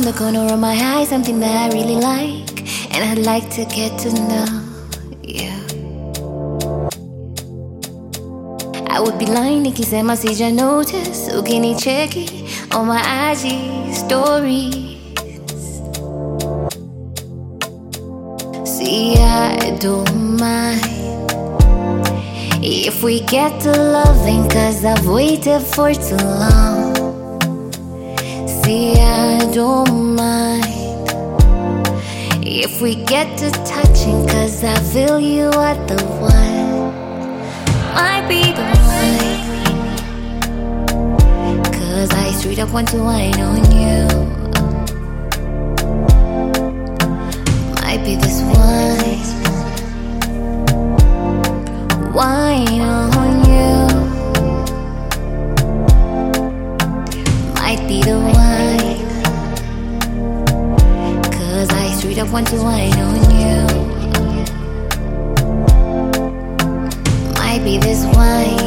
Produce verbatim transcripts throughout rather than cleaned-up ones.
the corner of my eye, something that I really like, and I'd like to get to know you. I would be lying nikisema sija notice ukinicheki on my I G stories. See, I don't mind if we get to loving, cause I've waited for too long. See, I don't mind if we get to touching, cause I feel you are the one. Might be the one, cause I straight up want to wine on you. Might be this one, wine on you. Might be the one, cause I straight up want to wine on you. Might be this one,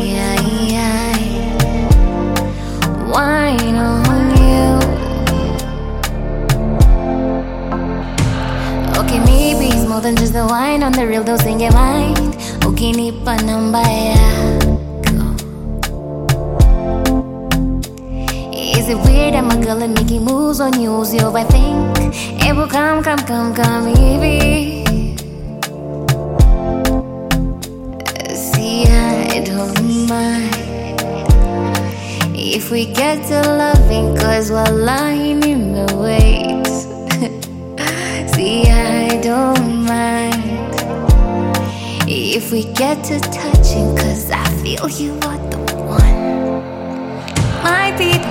wine on you. Okay, maybe it's more than just the wine on the real, though, sing your mind. Ukinipa namba yako. Is it weird I'm a girl and making moves on you? So I think it will come, come, come, come, maybe. See, I don't mind if we get to loving, cause we're lying in the wait. See, I don't mind if we get to touching, cause I feel you are the one. Might be the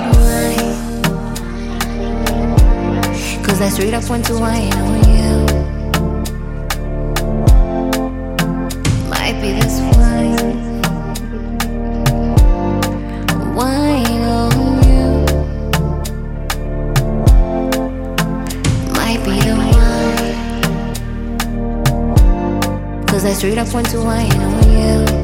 one, cause I straight up want to wine on you. Might be this one, wine on you. Might be the one, cause I straight up want to wine on you.